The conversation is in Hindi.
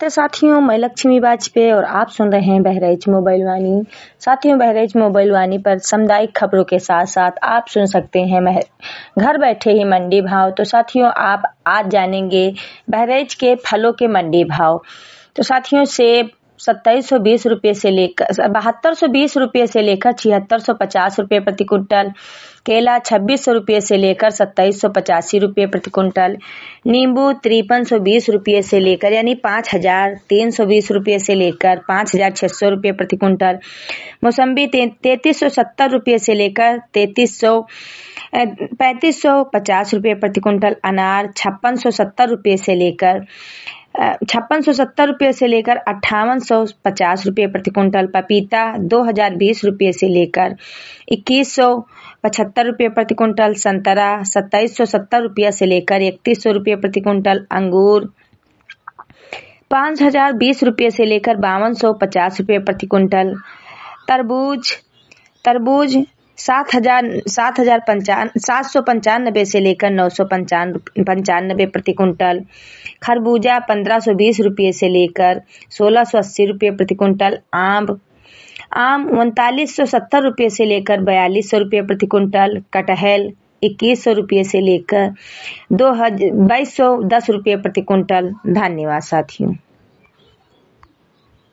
नमस्ते साथियों, मैं लक्ष्मी वाजपेयी और आप सुन रहे हैं बहराइच मोबाइल वाणी। साथियों, बहराइच मोबाइल वाणी पर सामुदायिक खबरों के साथ साथ आप सुन सकते हैं घर बैठे ही मंडी भाव। तो साथियों, आप आज जानेंगे बहराइच के फलों के मंडी भाव। तो साथियों, सेब 2720 रुपये से लेकर 7220 रुपये से लेकर 7650 रुपये प्रति कुंटल, केला 2600 रुपये से लेकर 2785 रुपये प्रति कुंटल, नींबू 5320 रुपये से लेकर यानी 5320 रुपये से लेकर 5600 रुपये प्रति कुंटल, मौसम्बी 3370 रुपये से लेकर 3550 रुपये प्रति कुंटल, अनार 5670 रुपये से लेकर 5850 रुपये प्रति कुंटल, पपीता 2020 रुपये से लेकर 2175 रुपये प्रति कुंटल, संतरा 2770 रुपये से लेकर 3100 रुपये प्रति कुंटल, अंगूर 5020 रुपये से लेकर 5250 रुपये प्रति कुंटल, तरबूज 795 से लेकर 995 प्रति कुंटल, खरबूजा 1520 रुपये से लेकर 1680 रुपये प्रति कुंटल, आम 3970 रुपये से लेकर 4200 रुपये प्रति कुंटल, कटहल 2100 रुपये से लेकर 2210 रुपये प्रति कुंटल। धन्यवाद साथियों।